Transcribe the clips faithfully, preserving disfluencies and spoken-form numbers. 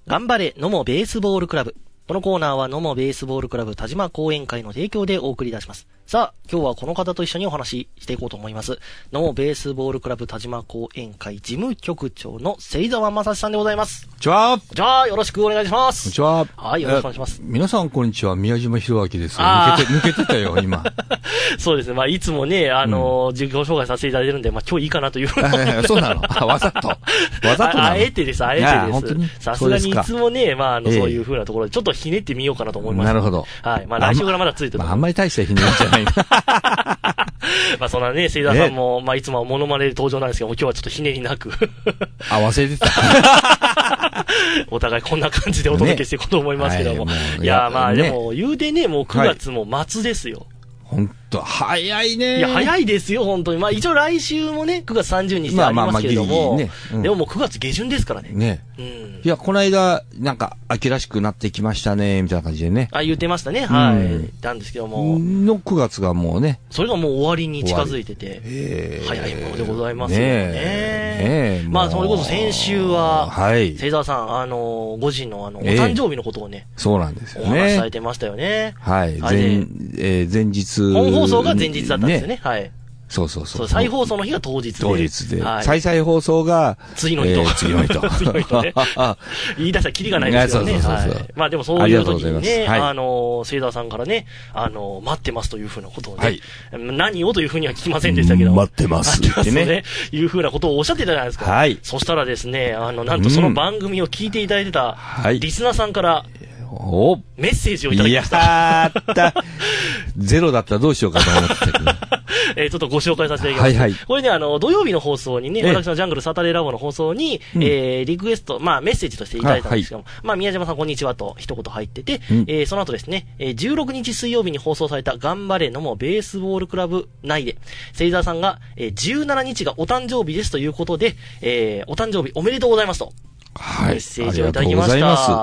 頑張れ、野茂ベースボールクラブ。このコーナーは野茂ベースボールクラブ田島講演会の提供でお送り出します。さあ、今日はこの方と一緒にお話ししていこうと思います。野茂ベースボールクラブ田島講演会事務局長の芹沢正史さんでございます。 こんにちは。 じゃあ、よろしくお願いします。 こんにちは。 はい、よろしくお願いします。 皆さんこんにちは。宮島博明です。抜けて、抜けてたよ、今。 そうですね。まあ、いつもね、あのー、うん、授業紹介させていただいてるんで、まあ、今日いいかなという。 そうなのあ、わざと。わざとなのあ, あえてです、あえてです。本当にさすがにいつもね、まあ、あの、 えー、 そういう風なところで、ちょっとひねってみようかなと思います。 なるほど。 はい。まあ、来週からまだついてる。 まあ、あんまり大したひねりじゃない。 まあそんなね、芹沢さんも、まあいつもモノマネで登場なんですけども、今日はちょっとひねりなく。 あ、忘れてた。 お互いこんな感じでお届けしていこうと思いますけども。ね、はい、いや、まあでも、言うてね、もうくがつも末ですよ。 ほんと、早いね。 いや、早いですよ、本当に。まあ一応来週もね、くがつさんじゅうにちでありますけれども、ねうん、でももうくがつ下旬ですからね。 ね。うん、いや、この間、なんか、秋らしくなってきましたね、みたいな感じでね。 あ、言ってましたね、はい。うん、なんですけども。 のくがつがもうね。 それがもう終わりに近づいてて、早いものでございますよね。ねまあ、それこそ先週は、はい。芹沢さん、あの、ご自身のあの、お誕生日のことをね、 そうなんですよね。 お話しされてましたよね。 はい。前、えー、前日。 本放送が前日だったんですよね。はい。 そうそうそう。 再放送の日が当日で。 当日で。はい、再々放送が、 次の日と。 次の日と。 次の日とね。言い出したらキリがないですよね。 そうそうそうそう。 まあでもそういう時にね、あの、芹沢さんからね、あの、待ってますというふうなことをね、何をというふうには聞きませんでしたけど。 待ってますってね。 いうふうなことをおっしゃってたじゃないですか。はい。そしたらですね、あの、なんとその番組を聞いていただいてた、リスナーさんから、おメッセージをいただきました。 やったゼロだったらどうしようかと思ってたけど。 えー、ちょっとご紹介させていただきます。はいはい。これね、あの、土曜日の放送にね、私のジャングルサタデーラボの放送に、うん、えー、リクエスト、まあメッセージとしていただいたんですけども、はい、まあ宮島さんこんにちはと一言入ってて、うん、えー、その後ですね、じゅうろくにち水曜日に放送された頑張れのもベースボールクラブ内で、芹沢さんが、えー、じゅうしちにちがお誕生日ですということで、えー、お誕生日おめでとうございますと。はい。メッセージをいただきました。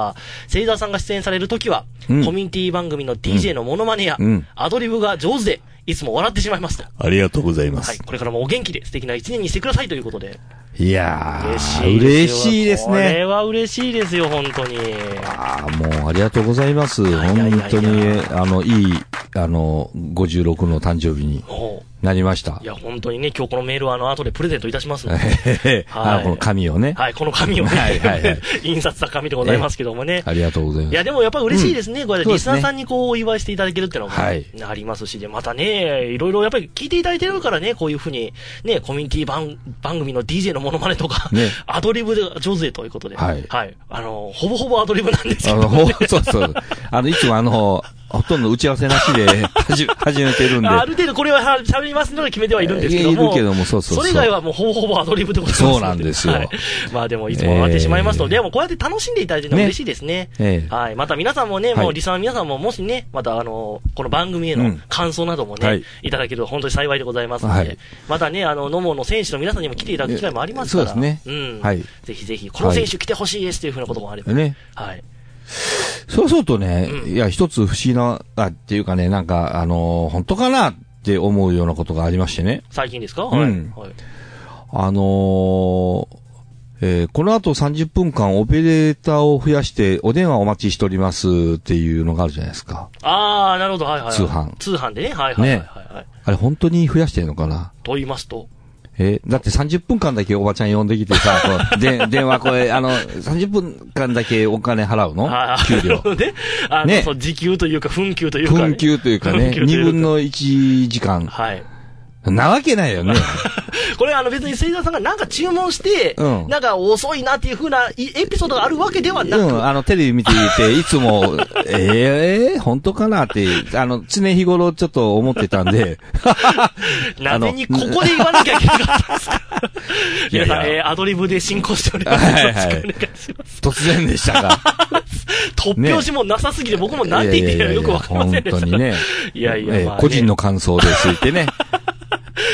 芹沢さんが出演されるときは、うん、コミュニティ番組の ディージェー のモノマネや、うん、アドリブが上手で、いつも笑ってしまいますと。 ありがとうございます。 はい。これからもお元気で素敵な一年にしてくださいということで。 いやー、嬉しい。嬉しいですね。これは嬉しいですよ、本当に。 ああ、もうありがとうございます。本当に、あの、いい、あの、ごじゅうろくの誕生日になりました。 いや、本当にね、今日このメールはあの、後でプレゼントいたしますので。 はい。この紙をね。 はい、この紙をね。はいはいはい。印刷した紙でございますけどもね。 ありがとうございます。 いや、でもやっぱり嬉しいですね。これリスナーさんにこう、お祝いしていただけるっていうのがありますし、で、またね、いろいろやっぱり聞いていただいてるからね、こういうふうに、ね、コミュニティ番、番組の ディージェー のモノマネとか、ね、アドリブで上手でということで。はい。はい。あの、ほぼほぼアドリブなんですけど、ね。あの、 そうそう。あの、いつもあの、ほとんど打ち合わせなしで始めてるんで。 ある程度これは喋りますので決めてはいるんですけども。 いるけども、そうそうそう。 それ以外はもうほぼほぼアドリブでございます。 そうなんですよ。はい。 まあでもいつも終わってしまいますと、でもこうやって楽しんでいただいてるのは嬉しいですね。ねはい。また皆さんもね、もうリスナーの皆さんももしね、またあの、この番組への感想などもね、うん、いただけると本当に幸いでございますので、はい、またね、あの、野茂の選手の皆さんにも来ていただく機会もありますから。 そうですね。 うん。はい。ぜひぜひ、この選手来てほしいですというふうなこともあれば。ね。はい。 そうするとね、うん、いや、一つ不思議な、あ、っていうかね、なんか、あのー、本当かなって思うようなことがありましてね。 最近ですか？ うん。はい。あのー、えー、この後さんじゅっぷんかんオペレーターを増やしてお電話お待ちしておりますっていうのがあるじゃないですか。 あー、なるほど、はいはい、はい。通販。 通販でね、はいはいはい、はい、ね。 あれ本当に増やしてるのかなと言いますとえー、だってさんじゅっぷんかんだけおばちゃん呼んできてさ、こうで電話これ、あの、さんじゅっぷんかんだけお金払うの給料。 ね。あの、ね、そう、時給というか、分給というか、ね。 分給というかね。にぶんのいちじかん。はい。なわけないよね。 これあの別に芹沢さんがなんか注文して、うん、なんか遅いなっていう風なエピソードがあるわけではなく。うん、 あのテレビ見ていて、いつも、ええー、本当かなって、あの、常日頃ちょっと思ってたんで。 なぜにここで言わなきゃいけなかったんですか皆さん、えー、アドリブで進行しております。はいはい、よろしくお願いします。 突然でしたか。 突拍子もなさすぎて、ね、僕もなんて言っていいのかよくわかりませんでした。 本当にね。 いやいや、まあね、 えー、個人の感想ですってね。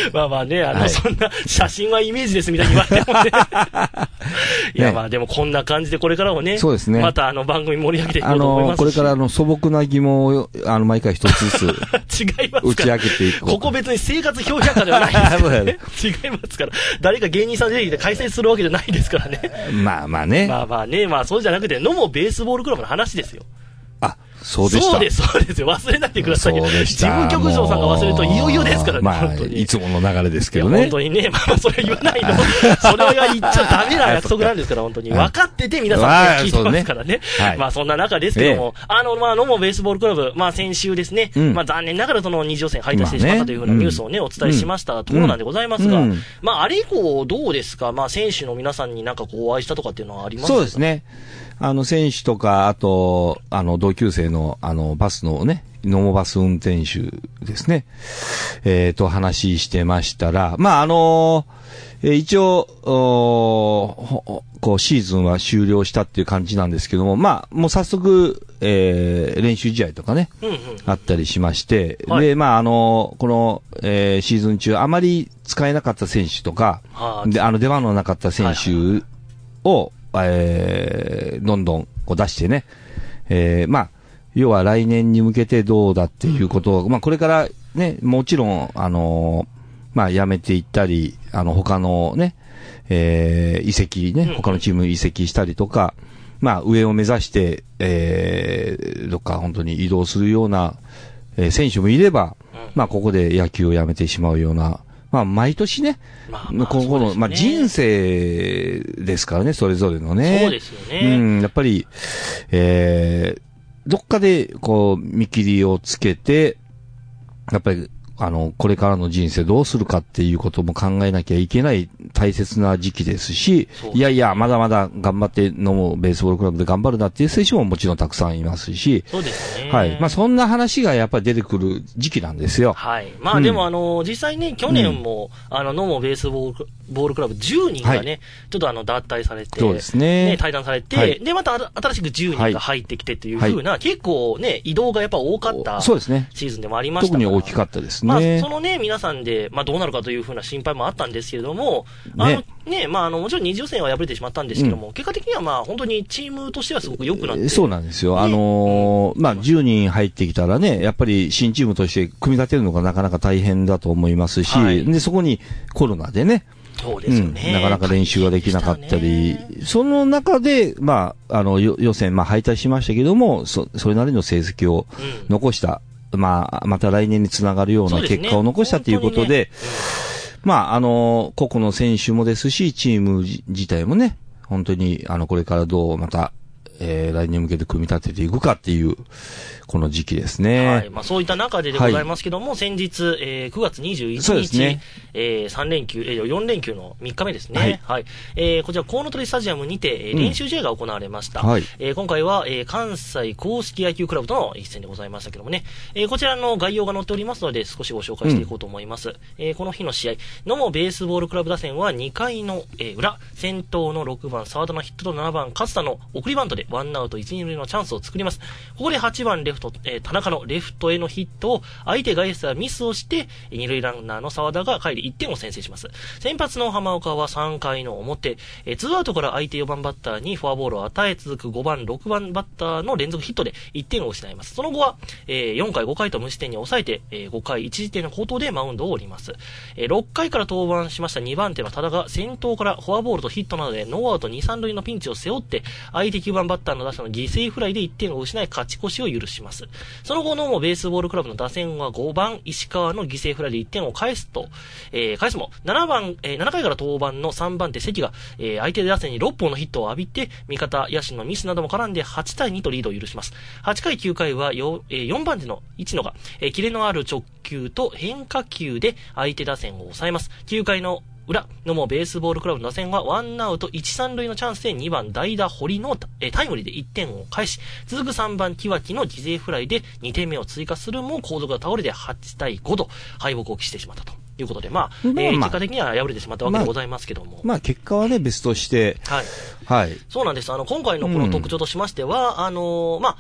まあまあね、あの、はい、そんな、写真はイメージですみたいに言われてもね。いや、まあでもこんな感じでこれからもね、 そうですね。 またあの番組盛り上げていこうと思いますし。あの、 これからあの素朴な疑問を、あの、毎回一つずつ。 違います打ち明けていこう。 ここ別に生活評百科ではないですからね。違いますから。誰か芸人さん出てきて開催するわけじゃないですからね。 まあまあね。 まあまあね、まあそうじゃなくて、野茂ベースボールクラブの話ですよ。 あ、そうでした。 そうです、そうですよ。忘れないでくださいよ。 そうでした。 事務局長さんが忘れるといよいよですからね。 まあ、いつもの流れですけどね。 本当にね、まあ、それは言わないの。それは言っちゃダメな約束なんですから、本当に。分かってて皆さん聞いてますからね。はい、まあ、そんな中ですけども、あの、まあ、野茂ベースボールクラブ、まあ、先週ですね、うん、まあ、残念ながらその二次予選敗退してしまったというふうなニュースをね、お伝えしましたところなんでございますが、うんうん、まあ、あれ以降どうですか、まあ、選手の皆さんになんかこう、お会いしたとかっていうのはありますか？ そうですね。あの、選手とか、あと、あの、同級生の、あの、バスのね、野茂バス運転手ですね。えっと、話してましたら、まあ、あのー、え一応、こう、シーズンは終了したっていう感じなんですけども、まあ、もう早速、えー、練習試合とかね、うんうん、あったりしまして、はい、で、まあ、あのー、この、えー、シーズン中、あまり使えなかった選手とか、で、あの、出番のなかった選手を、はいはい、えー、どんどんこう出してね、えー、まあ、要は来年に向けてどうだっていうことを、まあこれからね、もちろん、あのー、まあ辞めていったり、あの他のね、えー、移籍ね、他のチーム移籍したりとか、まあ上を目指して、えー、どっか本当に移動するような、えー、選手もいれば、まあここで野球を辞めてしまうような、まあ、毎年ね、まあまあ、今後の、ね、まあ、人生ですからね、それぞれのね。 そうですよね。 うん、やっぱり、えー、どっかで、こう、見切りをつけて、やっぱり、あの、これからの人生どうするかっていうことも考えなきゃいけない大切な時期ですし、いやいや、まだまだ頑張ってのベースボールクラブで頑張るなっていう選手ももちろんたくさんいますし、 そうですね。 はい。まあそんな話がやっぱり出てくる時期なんですよ。 はい。まあでもあの、うん、実際ね、去年も、うん、あの、野茂ベースボール、ボールクラブじゅうにんがね、はい、ちょっとあの、脱退されて、 そうですね。 ね、退団されて、はい、で、また新しくじゅうにんが入ってきてっていう風な、はい、結構ね、移動がやっぱ多かった、そうですね。シーズンでもありましたから。 特に大きかったですね。 まあ、そのね、皆さんで、まあどうなるかという風な心配もあったんですけれども、あの、ね、ね、まああの、もちろん二次予選は敗れてしまったんですけども、うん、結果的にはまあ本当にチームとしてはすごく良くなって、 そうなんですよ。ね、あのー、まあじゅうにん入ってきたらね、やっぱり新チームとして組み立てるのがなかなか大変だと思いますし、はい、で、そこにコロナでね、 そうですよね、 うん。なかなか練習ができなかったり、ね、その中で、まあ、あの、予選、まあ敗退しましたけども、そ、それなりの成績を残した、うん、まあ、また来年につながるような結果を残したということで、まあ、あの、個々の選手もですし、チーム自体もね、本当に、あの、これからどうまた、えー、来年に向けて組み立てていくかっていう、この時期ですね。 はい。まあそういった中ででございますけども、はい、先日、えー、くがつにじゅういちにち、ね、えー、さん連休、えー、よん連休のみっかめですね。はい。はい、えー、こちら、コウノトリスタジアムにて、えー、練習試合が行われました。うん、はい。えー、今回は、えー、関西公式野球クラブとの一戦でございましたけどもね、えー、こちらの概要が載っておりますので、少しご紹介していこうと思います。うん、えー、この日の試合、野茂ベースボールクラブ打線はにかいの、えー、裏、先頭のろくばん、沢田のヒットとななばん、勝田の送りバントでワンアウトいち、に塁のチャンスを作ります。ここではちばんレフト、えー、田中のレフトへのヒットを相手外野手がミスをして二塁ランナーの沢田が帰りいってんを先制します。先発の浜岡はさんかいの表、えツーアウトから相手よんばんバッターにフォアボールを与え続くごばんろくばんバッターの連続ヒットでいってんを失います。その後は、えー、よんかいごかいと無失点に抑えて、えー、ごかいいちじてんの好投でマウンドを降ります。えー、ろっかいから登板しましたにばん手の多田が先頭からフォアボールとヒットなどでノーアウトに、さん塁のピンチを背負って相手きゅうばんバッターの打者の犠牲フライでいってんを失い勝ち越しを許します。その後のもベースボールクラブの打線はごばん石川の犠牲フライでいってんを返すと、えー、返すもななばん、えー、ななかいから登板のさんばん手関が、えー、相手打線にろっぽんのヒットを浴びて味方野手のミスなども絡んではちたいにとリードを許します。はちかいきゅうかいは 4,、えー、よんばん手の市野が、えー、キレのある直球と変化球で相手打線を抑えます。きゅうかいの裏のもベースボールクラブの打線はワンアウトいち、さん塁のチャンスでにばん代打堀のえタイムリーでいってんを返し、続くさんばん木脇の犠牲フライでにてんめを追加するも後続が倒れてはちたいごと敗北を喫してしまったということで、まあ、まあまあ、えー、結果的には敗れてしまったわけでございますけども。 まあ、まあ、結果はね、別として。 はい。 はい。 そうなんです。あの、今回のこの特徴としましては、うん、あのー、まあ、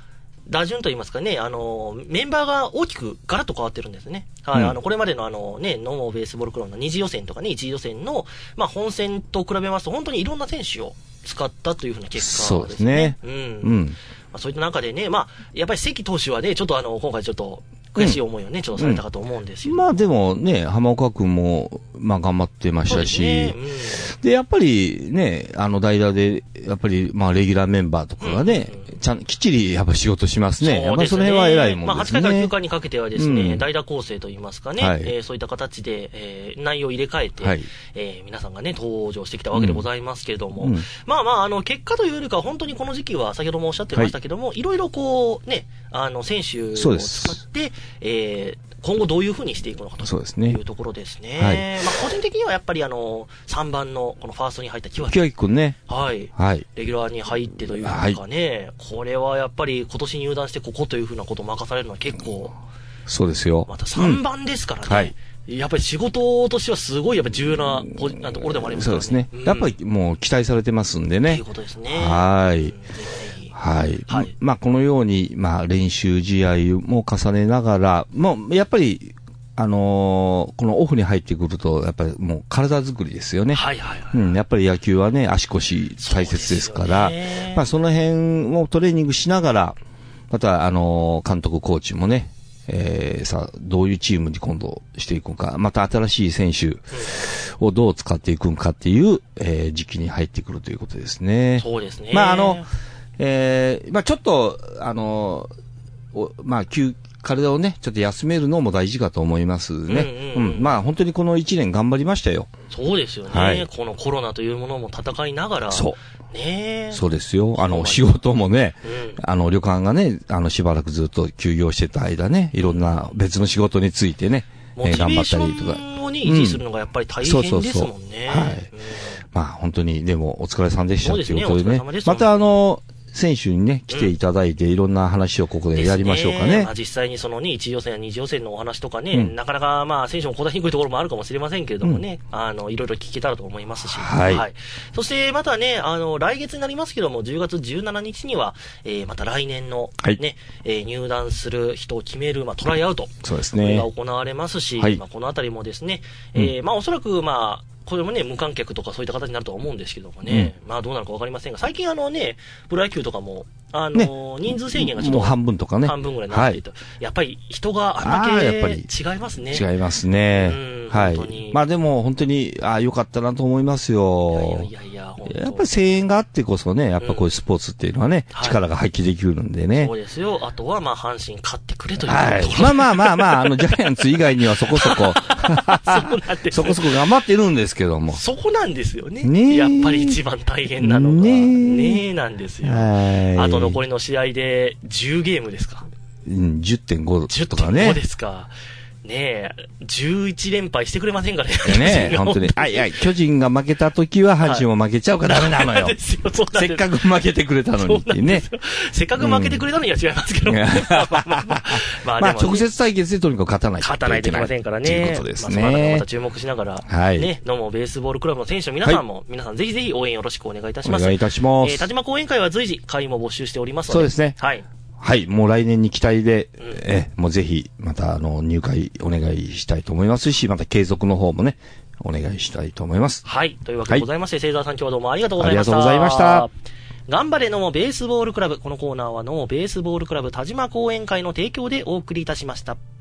打順といいますかね、あの、メンバーが大きくガラッと変わってるんですね。はい、うん、あの、これまでのあのね、ノモベースボールクラブの二次予選とかね、一次予選の、まあ本戦と比べますと、本当にいろんな選手を使ったというふうな結果ですね。そうですね。うん。うん。まあそういった中でね、まあ、やっぱり関投手はね、ちょっとあの、今回ちょっと、悔しい思いをね、うん、ちょっとされたかと思うんですよ。 まあでもね、浜岡くんも、まあ頑張ってましたし、で、ねうん、で、やっぱりね、あの代打で、やっぱりまあレギュラーメンバーとかがね、うんうん、ちゃん、きっちりやっぱ仕事しますね。やっぱその辺は偉いもんですね。まあはちかいからきゅうかいにかけてはですね、うん、代打構成といいますかね、はい、えー、そういった形で、えー、内容を入れ替えて、はい、えー、皆さんがね、登場してきたわけでございますけれども、うんうん、まあまあ、あの、結果というよりかは本当にこの時期は先ほどもおっしゃってましたけども、はい、いろいろこう、ね、あの、選手を使って、えー、今後どういうふうにしていくのかというところですね。はい、まあ個人的にはやっぱりあの、さんばんのこのファーストに入った木脇くんね。 はい。はい。レギュラーに入ってというかね、はい、これはやっぱり今年入団してここというふうなことを任されるのは結構。 そうですよ。 またさんばんですからね。うんはい。やっぱり仕事としてはすごいやっぱ重要なところでもありますからね。 そうですね。うん、やっぱりもう期待されてますんでね。ということですね。 はい。うんはい。はい。まあ、このように、まあ、練習試合も重ねながら、もう、やっぱり、あのー、このオフに入ってくると、やっぱりもう体作りですよね。はいはいはい。うん、やっぱり野球はね、足腰大切ですから、まあ、その辺をトレーニングしながら、また、あのー、監督、コーチもね、えー、さあ、どういうチームに今度していくのか、また新しい選手をどう使っていくのかっていう、えー、時期に入ってくるということですね。 そうですね。 まあ、あの、えー、まあちょっと、あの、まあ休、体をね、ちょっと休めるのも大事かと思いますね。うん、うんうん、まあ本当にこの一年頑張りましたよ。 そうですよね。はい、このコロナというものも戦いながら。 そう。ねそうですよ。あの、仕事もね、うん、あの、旅館がね、あの、しばらくずっと休業してた間ね、いろんな別の仕事についてね、 モチベーションをね、頑張ったりとか。に維持するのがやっぱり大変ですもんね。うん、そうそうそうはい。うん、 まあ本当に、でもお疲れさんでしたということでね。でねまたあの、選手にね、来ていただいて、いろんな話をここでやりましょうかね。ねまあ、 実際にそのね、一次予選や二次予選のお話とかね、うん、なかなかまあ、選手も答えにくいところもあるかもしれませんけれどもね、うん、あの、いろいろ聞けたらと思いますし。はい。はい。そして、またね、あの、来月になりますけども、じゅうがつじゅうしちにちには、えー、また来年のね、はい、えー、入団する人を決める、まあ、トライアウト。 そうですね。 が行われますし、はい、まあ、このあたりもですね、えー、うん、まあ、おそらくまあ、これもね、無観客とかそういった形になると思うんですけどもね、うん、まあどうなるかわかりませんが、最近あのね、プロ野球とかも、あの、ね、人数制限がちょっと、 もう半分とかね。 半分ぐらいになっていて、はい、やっぱり人があんだけ違いますね。 違いますね。うん、はい。本当にまあでも本当に、ああ、よかったなと思いますよ。いやいやいや、本当やっぱり声援があってこそね、やっぱこういうスポーツっていうのはね、うん、力が発揮できるんでね。 そうですよ。あとはまあ阪神勝ってくれというところ、 はい。まあまあまあまあ、あの、ジャイアンツ以外にはそこそこ、そうなんですそこそこ頑張ってるんですけども。 そこなんですよね。ねやっぱり一番大変なのが、ねねえなんですよ。あと残りの試合でじゅうゲームですか。 うん、じゅってんご とかね。じゅってんごですか。ねえ、じゅういちれんぱいしてくれませんかね。 ねえ、本当に。あ、いや、巨人が負けた時は阪神も負けちゃうからダメなのよ。ですよそうなんですせっかく負けてくれたのにってね。 せっかく負けてくれたのには違いますけど。うん、まあ、まあ、直接対決でとにかく勝たないといけない。 勝たないといけませんからね。ということですね。まあ、そのまた注目しながら、はい。ね、野茂ベースボールクラブの選手の皆さんも、はい、皆さんぜひぜひ応援よろしくお願いいたします。 お願いいたします。 えー、田島講演会は随時会員も募集しておりますので。 そうですね。 はい。 はい、もう来年に期待で、うん、え、もうぜひ、またあの、入会お願いしたいと思いますし、また継続の方もね、お願いしたいと思います。 はい、というわけでございまして、はい、清沢さん今日はどうもありがとうございました。 ありがとうございました。 頑張れ野茂ベースボールクラブ。このコーナーは野茂ベースボールクラブ田島講演会の提供でお送りいたしました。